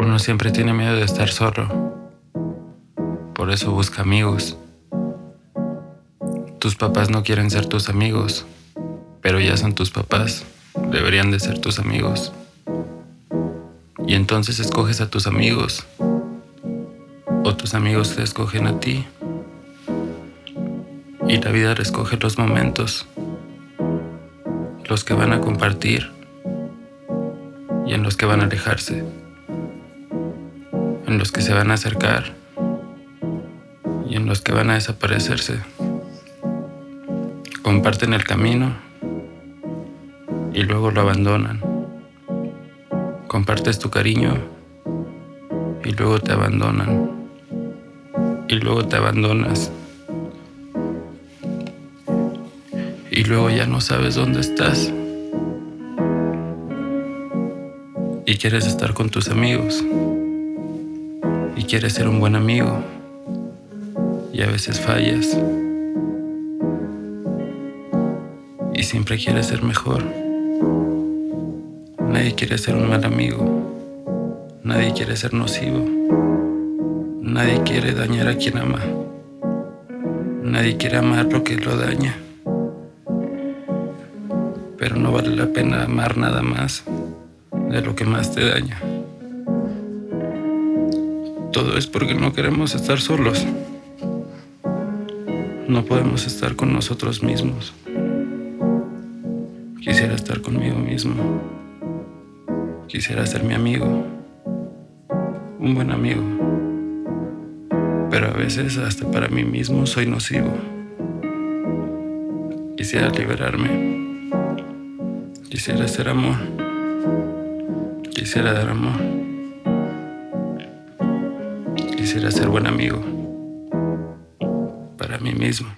Uno siempre tiene miedo de estar solo, por eso busca amigos. Tus papás no quieren ser tus amigos, pero ya son tus papás, deberían de ser tus amigos. Y entonces escoges a tus amigos, o tus amigos te escogen a ti. Y la vida escoge los momentos, los que van a compartir y en los que van a alejarse, en los que se van a acercar y en los que van a desaparecerse. Comparten el camino y luego lo abandonan. Compartes tu cariño y luego te abandonan. Y luego te abandonas. Y luego ya no sabes dónde estás. Y quieres estar con tus amigos. Y quieres ser un buen amigo. Y a veces fallas. Y siempre quieres ser mejor. Nadie quiere ser un mal amigo. Nadie quiere ser nocivo. Nadie quiere dañar a quien ama. Nadie quiere amar lo que lo daña. Pero no vale la pena amar nada más de lo que más te daña. Todo es porque no queremos estar solos. No podemos estar con nosotros mismos. Quisiera estar conmigo mismo. Quisiera ser mi amigo. Un buen amigo. Pero a veces hasta para mí mismo soy nocivo. Quisiera liberarme. Quisiera ser amor. Quisiera dar amor. Quisiera ser buen amigo. Para mí mismo.